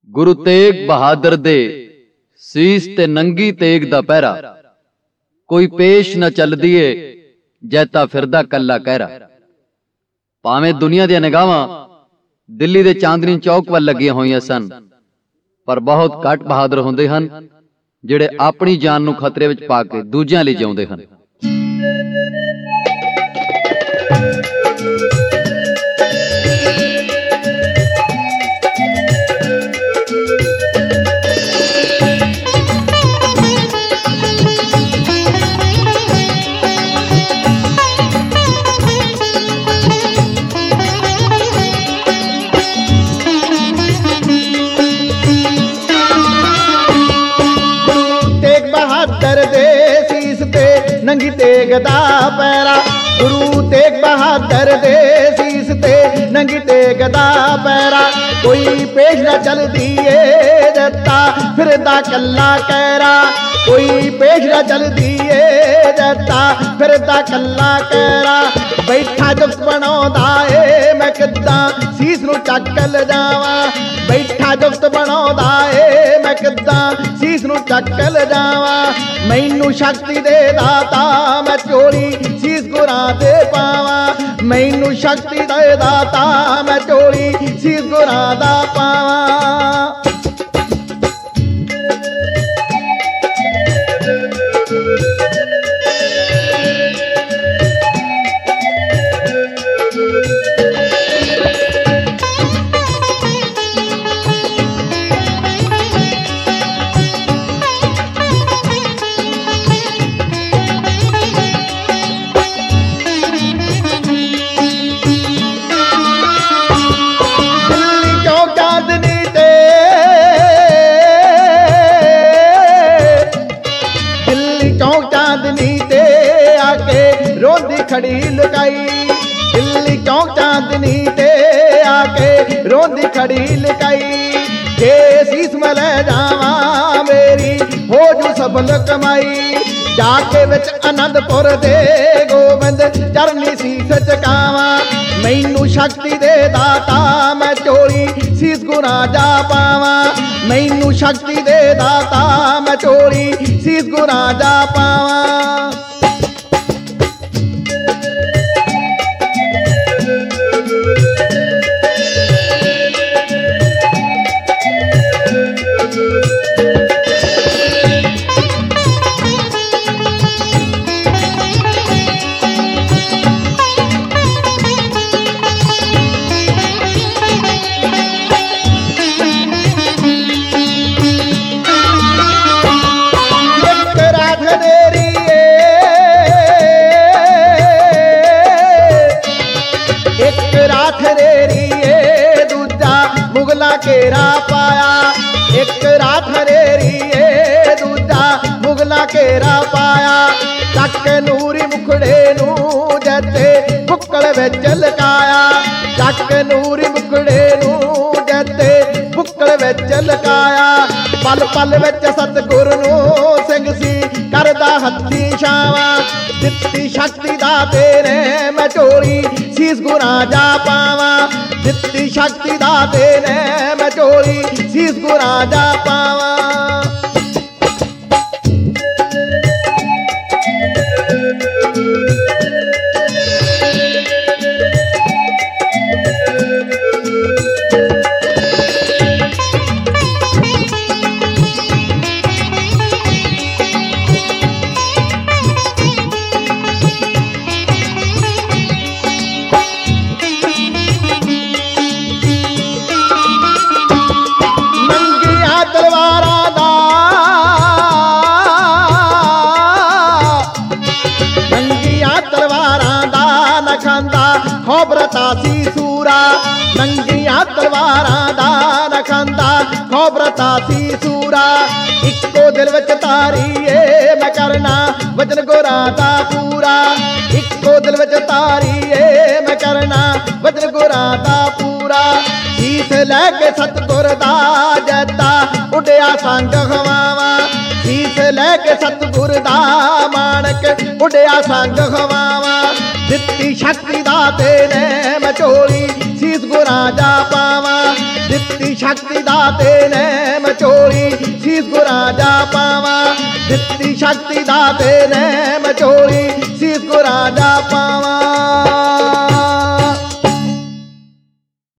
गुरु तेग बहादुर दे सीस ते नंगी तेग दा पहरा, कोई पेश न चलदी ए जैता फिरदा कल्ला कहरा। भावें दुनिया दी निगाहां दिल्ली दे चांदनी चौक वल लगियां होईयां सन, पर बहुत घट बहादुर हुंदे हन जिहड़े अपनी जान नूं खतरे विच पा के दूजिआं लई जिउंदे हन। नंगी तेग दा पैरा, गुरु तेग बहादुर दे सीस ते नंगी तेग दा पैरा। कोई पेश न चलदी ए जत्ता फिरदा कल्ला कहरा, कोई पेश न चलदी ए जत्ता फिरदा कल्ला कहरा। बैठा जुफ्त बनाउंदा ए मैं किद्दां सीस नूं चक ल जावां, बैठा जुफ्त बनाउंदा ए मैं किद्दां सीस नूं चक ल जावां। मैनू शक्ति दे दाता मैं चोली सीस गुरां दे पावां, मैनू शक्ति दे दाता मैं चोली सीस गुरां दा पावां। रोंदी खड़ी लुकाई, दिल्ली चौक चांदनी ते आके रोंदी खड़ी लुकाई। जे सीस में ले जावां मेरी हो जू सफल कमाई, जाके विच आनंदपुर दे गोबिंद चरनी सीस चकावां। मैनू शक्ति दे दाता मैं चोली सीस गुरां जा पावां, मैनू शक्ति दे दाता मैं चोली सीस गुरां जा पावां। घेरा पाया एक रात हरेरी ए दूजा मुगला घेरा पाया। चक नूरी मुखड़े नू जैते बुक्कल विच लकाया, चक नूरी मुखड़े नू जैते बुक्कल विच लकाया। पल पल विच सतगुर नू सिंह सी करदा हत्थी छावां, दित्ती शक्ति दा तेरे मैं चोरी सीस गुरां जा पावां, दित्ती शक्ति दा तेरे मैं चोरी सीस गुरां जा पावां। खोबरता सी सूरा नंगिया तलवारां दा न खांदा, खोबरता सी सूरा। इक्को दिल विच तारी ए मैं करना वचन गुरां दा पूरा, इक्को दिल विच तारी ए मैं करना वचन गुरां दा पूरा। सीस लैके सतगुर दा जैता उड़िया संग हवावां, सीस लैके सतगुर दा माणक उड़िया संग हवावां। दित्ती शक्ति दा तेने मैं चोली सीस गुरां जा पावां, दित्ती शक्ति दाते ने मचोली, शीस गुरां जा पावा। दित्ती शक्ति दाते ने